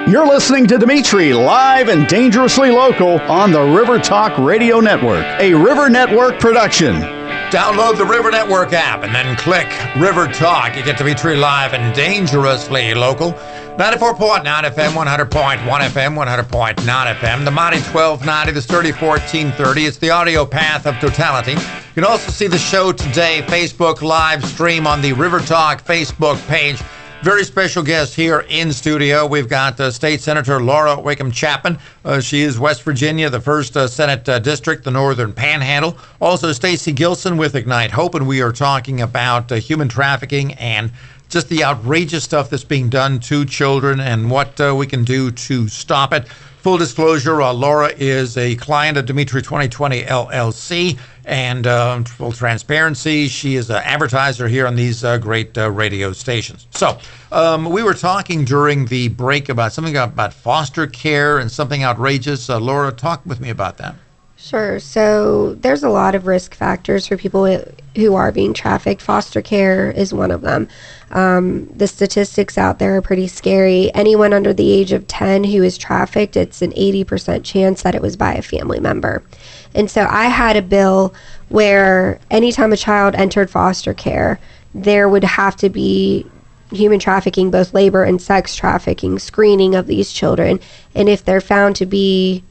You're listening to Dimitri live and dangerously local on the River Talk Radio Network, a River Network production. Download the River Network app and then click River Talk. You get Dimitri live and dangerously local. 94.9 FM, 100.1 FM, 100.9 FM. The Mighty 1290, the Sturdy 1430. It's the audio path of totality. You can also see the show today, Facebook live stream on the River Talk Facebook page. Very special guest here in studio. We've got State Senator Laura Wickham Chapman. She is West Virginia, the 1st Senate District, the Northern Panhandle. Also, Stacey Gilson with Ignite Hope, and we are talking about human trafficking and just the outrageous stuff that's being done to children and what we can do to stop it. Full disclosure, Laura is a client of Dimitri 2020 LLC, and full transparency, she is an advertiser here on these great radio stations. So we were talking during the break about something about foster care and something outrageous. Laura, talk with me about that. Sure. So there's a lot of risk factors for people who are being trafficked. Foster care is one of them. The statistics out there are pretty scary. Anyone under the age of 10 who is trafficked, it's an 80% chance that it was by a family member. And so I had a bill where anytime a child entered foster care, there would have to be human trafficking, both labor and sex trafficking, screening of these children. And if they're found to be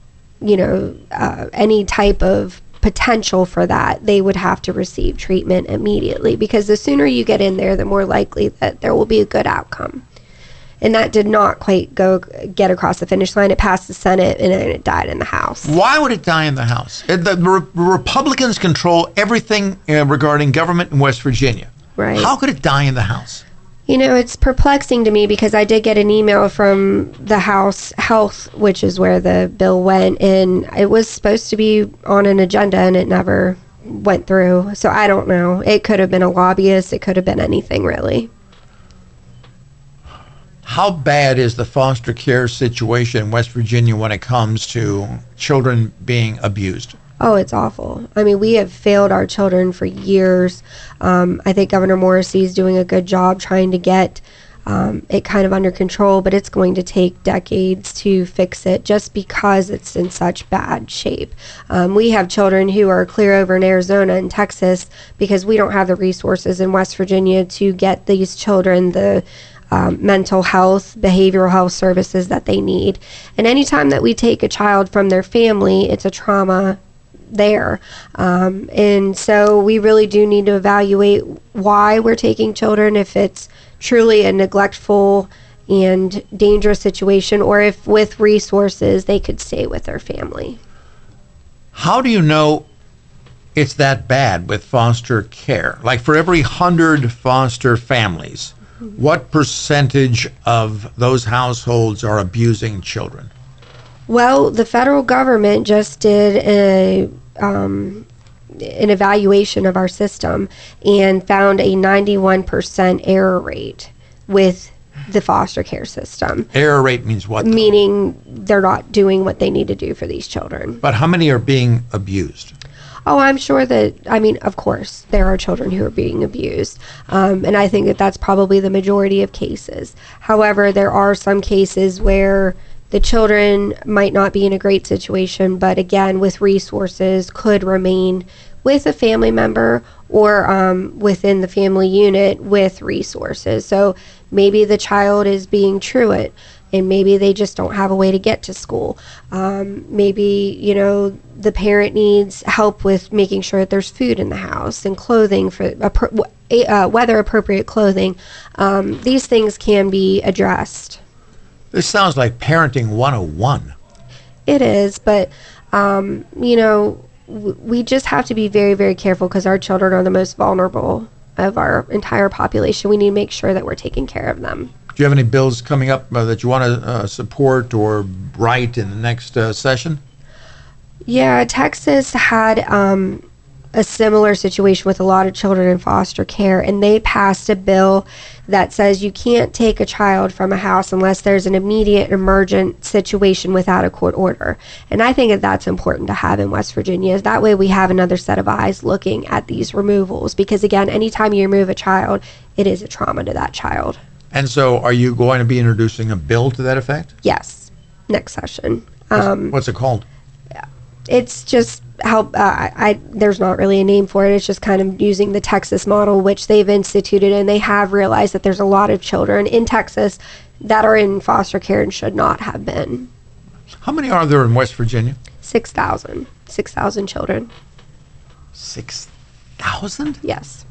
any type of potential for that, they would have to receive treatment immediately, because the sooner you get in there, the more likely that there will be a good outcome. And that did not quite get across the finish line. It passed the Senate, and then it died in the House. Why would it die in the House? The Republicans control everything regarding government in West Virginia. Right. How could it die in the House? It's perplexing to me, because I did get an email from the House Health, which is where the bill went, and it was supposed to be on an agenda, and it never went through. So I don't know. It could have been a lobbyist. It could have been anything, really. How bad is the foster care situation in West Virginia when it comes to children being abused? Oh, it's awful. I mean, we have failed our children for years. I think Governor Morrissey is doing a good job trying to get it kind of under control, but it's going to take decades to fix it just because it's in such bad shape. We have children who are clear over in Arizona and Texas because we don't have the resources in West Virginia to get these children the mental health, behavioral health services that they need. And anytime that we take a child from their family, it's a trauma there. And so we really do need to evaluate why we're taking children, if it's truly a neglectful and dangerous situation, or if with resources they could stay with their family. How do you know it's that bad with foster care? Like, for every 100 foster families, what percentage of those households are abusing children? Well, the federal government just did an evaluation of our system and found a 91% error rate with the foster care system. Error rate means what? Meaning they're not doing what they need to do for these children. But how many are being abused? Oh, I'm sure that, of course, there are children who are being abused. And I think that that's probably the majority of cases. However, there are some cases where the children might not be in a great situation, but again, with resources, could remain with a family member or within the family unit with resources. So maybe the child is being truant, and maybe they just don't have a way to get to school. Maybe, the parent needs help with making sure that there's food in the house and clothing for weather-appropriate clothing. These things can be addressed. This sounds like parenting 101. It is, but, we just have to be very, very careful, because our children are the most vulnerable of our entire population. We need to make sure that we're taking care of them. Do you have any bills coming up that you want to support or write in the next session? Yeah, Texas had a similar situation with a lot of children in foster care, and they passed a bill that says you can't take a child from a house unless there's an immediate emergent situation without a court order. And I think that that's important to have in West Virginia. That way we have another set of eyes looking at these removals, because again, anytime you remove a child, it is a trauma to that child. And so are you going to be introducing a bill to that effect? Yes, next session. What's it called? It's just help. There's not really a name for it. It's just kind of using the Texas model, which they've instituted, and they have realized that there's a lot of children in Texas that are in foster care and should not have been. How many are there in West Virginia? 6,000 children. 6,000? Yes.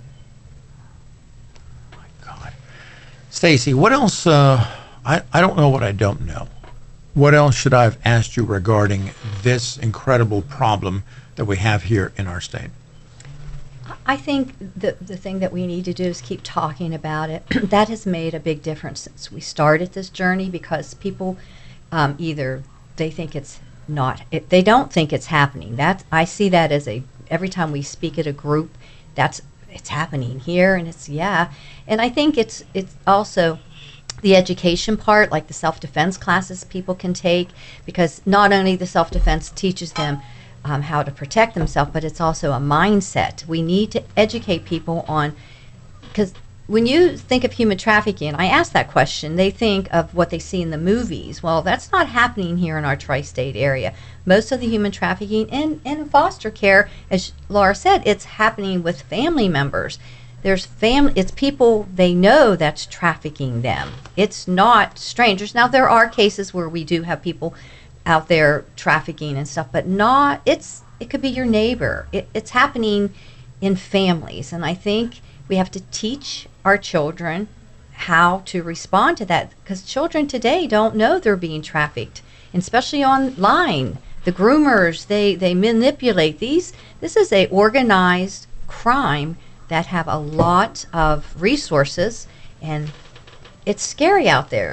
My God. Stacy, what else? I don't know what I don't know. What else should I have asked you regarding this incredible problem that we have here in our state? I think the thing that we need to do is keep talking about it. That has made a big difference since we started this journey, because people either they think it's not, they don't think it's happening. I see that as every time we speak at a group, it's happening here, and and I think it's also the education part, like the self-defense classes people can take, because not only the self-defense teaches them how to protect themselves, but it's also a mindset. We need to educate people on, because when you think of human trafficking, I ask that question, they think of what they see in the movies. Well, that's not happening here in our tri-state area. Most of the human trafficking in foster care, as Laura said, it's happening with family members. It's people they know that's trafficking them. It's not strangers. Now, there are cases where we do have people out there trafficking and stuff, but it could be your neighbor. It's happening in families, and I think we have to teach our children how to respond to that, because children today don't know they're being trafficked, and especially online. The groomers, they manipulate these. This is a organized crime that have a lot of resources, and it's scary out there.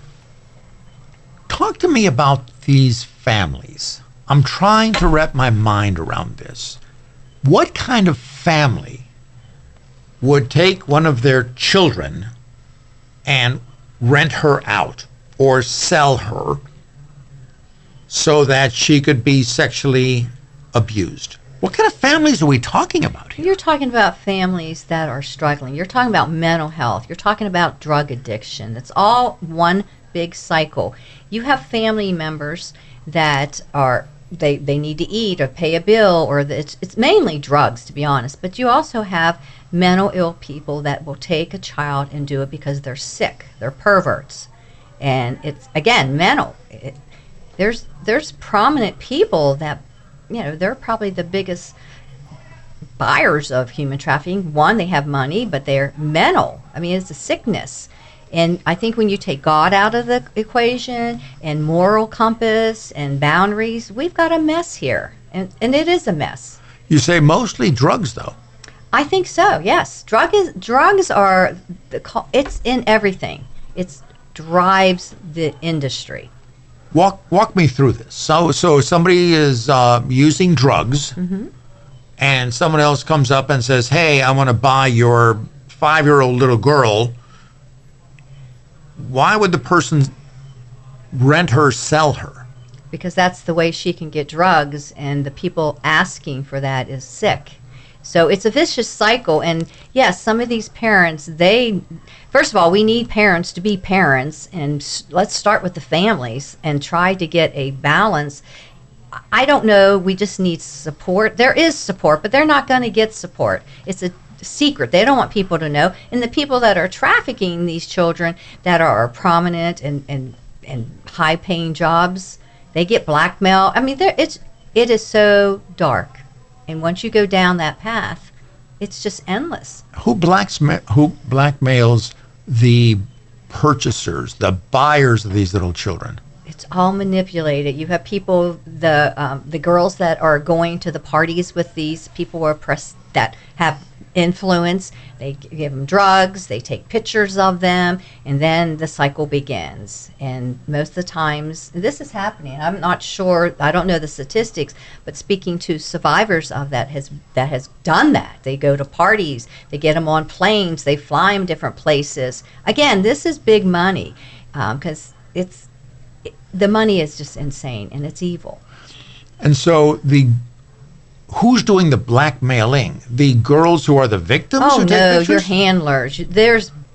Talk to me about these families. I'm trying to wrap my mind around this. What kind of family would take one of their children and rent her out or sell her so that she could be sexually abused? What kind of families are we talking about here? You're talking about families that are struggling. You're talking about mental health. You're talking about drug addiction. It's all one big cycle. You have family members that are they need to eat or pay a bill, or it's mainly drugs, to be honest. But you also have mental ill people that will take a child and do it because they're sick. They're perverts, and it's again mental. There's prominent people that, they're probably the biggest buyers of human trafficking. One, they have money, but they're mental. I mean, it's a sickness. And I think when you take God out of the equation and moral compass and boundaries, we've got a mess here. And it is a mess. You say mostly drugs, though. I think so, yes. Drugs are, it's in everything. It drives the industry. Walk me through this. So somebody is using drugs, and someone else comes up and says, "Hey, I want to buy your 5-year-old little girl." Why would the person rent her, sell her? Because that's the way she can get drugs, and the people asking for that is sick. So it's a vicious cycle. And yes, some of these parents, first of all, we need parents to be parents, and let's start with the families and try to get a balance. I don't know, we just need support. There is support, but they're not going to get support. It's a secret. They don't want people to know. And the people that are trafficking these children that are prominent and high-paying jobs, they get blackmail. I mean, it is so dark. And once you go down that path, it's just endless. Who blackmails the purchasers, the buyers of these little children? It's all manipulated. You have people, the girls that are going to the parties with these people that have influence. They give them drugs, they take pictures of them, and then the cycle begins. And most of the times, this is happening. I'm not sure, I don't know the statistics, but speaking to survivors of that has done that. They go to parties, they get them on planes, they fly them different places. Again, this is big money, because the money is just insane, and it's evil. And so who's doing the blackmailing? The girls who are the victims? Oh, no, your handlers. There's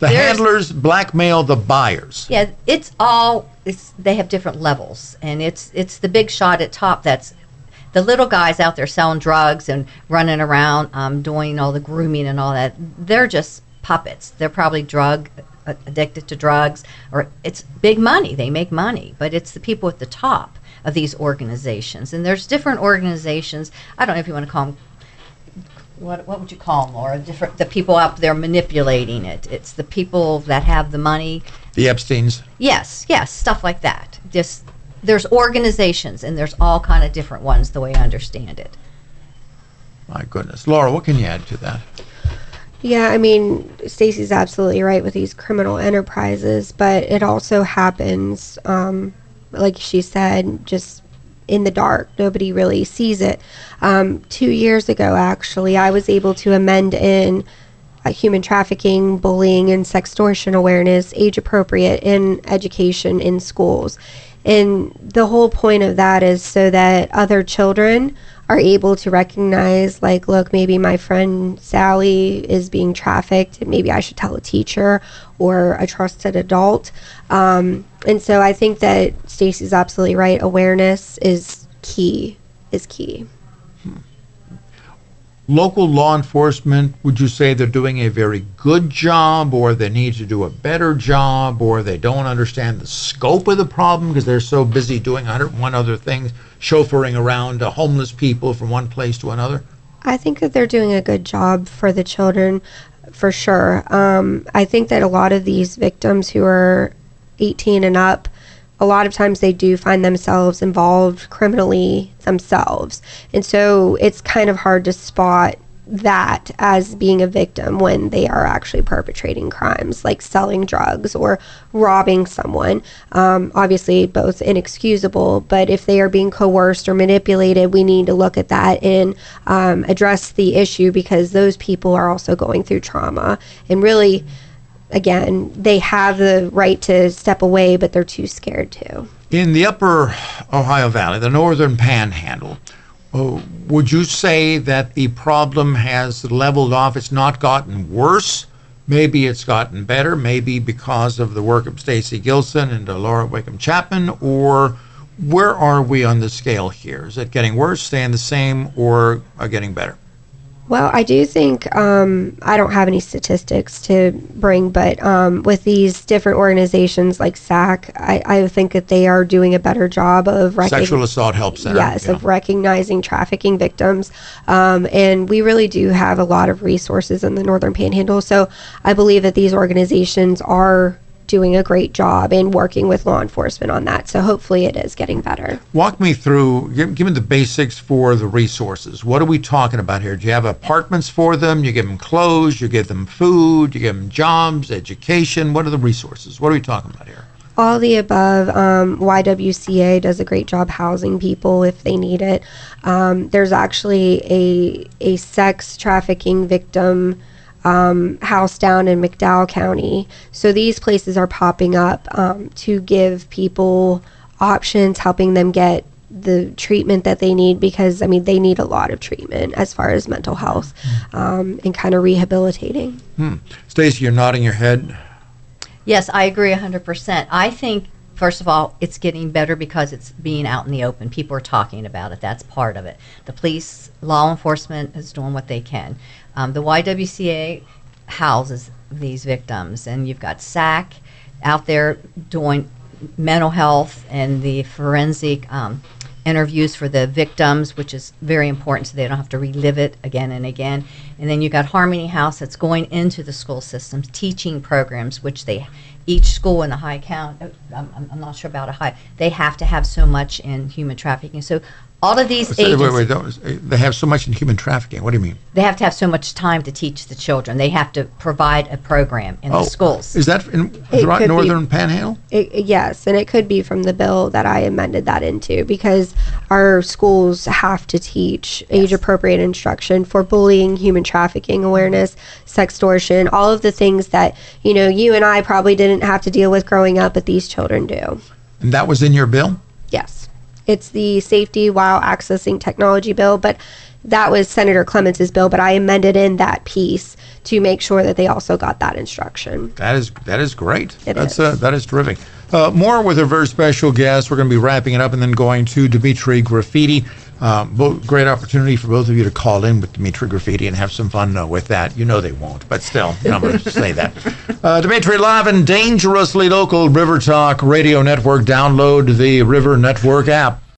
The handlers blackmail the buyers. Yeah, they have different levels, and it's the big shot at top that's the little guys out there selling drugs and running around doing all the grooming and all that. They're just puppets. They're probably addicted to drugs, or it's big money. They make money, but it's the people at the top of these organizations. And there's different organizations. I don't know if you want to call them, what would you call them, Laura? The people out there manipulating it. It's the people that have the money. The Epsteins. Yes, stuff like that. Just there's organizations, and there's all kind of different ones, the way I understand it. My goodness. Laura, what can you add to that? Yeah, I mean, Stacy's absolutely right with these criminal enterprises, but it also happens, like she said, just in the dark. Nobody really sees it. 2 years ago, actually, I was able to amend in human trafficking, bullying, and sextortion awareness, age appropriate in education in schools. And the whole point of that is so that other children are able to recognize, like, look, maybe my friend Sally is being trafficked. Maybe I should tell a teacher or a trusted adult. And so I think that Stacy's absolutely right. Awareness is key. Local law enforcement, would you say they're doing a very good job, or they need to do a better job, or they don't understand the scope of the problem because they're so busy doing 101 other things, chauffeuring around homeless people from one place to another? I think that they're doing a good job for the children, for sure. I think that a lot of these victims who are 18 and up, a lot of times they do find themselves involved criminally themselves. And so it's kind of hard to spot that as being a victim when they are actually perpetrating crimes like selling drugs or robbing someone. Obviously, both inexcusable, but if they are being coerced or manipulated, we need to look at that and address the issue, because those people are also going through trauma. And really, again, they have the right to step away, but they're too scared to. In the upper Ohio Valley, the northern panhandle, would you say that the problem has leveled off? It's not gotten worse? Maybe it's gotten better, maybe because of the work of Stacy Gilson and Laura Wickham Chapman, or where are we on the scale here? Is it getting worse, staying the same, or getting better? Well, I do think, I don't have any statistics to bring, but with these different organizations like SAC, I think that they are doing a better job of Sexual Assault Help Center. Yes, of recognizing trafficking victims. And we really do have a lot of resources in the Northern Panhandle. So I believe that these organizations are doing a great job and working with law enforcement on that. So hopefully it is getting better. Walk me through, give me the basics for the resources. What are we talking about here? Do you have apartments for them? You give them clothes? You give them food? You give them jobs, education? What are the resources? What are we talking about here? All the above. YWCA does a great job housing people if they need it. There's actually a sex trafficking victim house down in McDowell County. So these places are popping up to give people options, helping them get the treatment that they need, because, I mean, they need a lot of treatment as far as mental health and kind of rehabilitating. Stacy, you're nodding your head. Yes, I agree 100%. I think, first of all, it's getting better because it's being out in the open. People are talking about it. That's part of it. The police, law enforcement is doing what they can. The YWCA houses these victims, and you've got SAC out there doing mental health and the forensic interviews for the victims, which is very important so they don't have to relive it again and again. And then you've got Harmony House that's going into the school systems, teaching programs, which each school in the high count, I'm not sure about a high, they have to have so much in human trafficking. So all of these agencies, they have so much in human trafficking. What do you mean? They have to have so much time to teach the children. They have to provide a program in the schools. Is that in the Northern Panhandle? Yes, and it could be from the bill that I amended that into, because our schools have to teach age-appropriate instruction for bullying, human trafficking awareness, sextortion, all of the things that, you know, you and I probably didn't have to deal with growing up, but these children do. And that was in your bill? Yes. It's the Safety While Accessing Technology bill, but that was Senator Clements's bill, but I amended in that piece to make sure that they also got that instruction. That is great. It is. That is terrific. More with a very special guest. We're going to be wrapping it up and then going to Dimitri Graffiti. Great opportunity for both of you to call in with Dimitri Graffiti and have some fun with that. You know they won't, but still, I'm going to say that. Dimitri, live and dangerously local, River Talk Radio Network. Download the River Network app.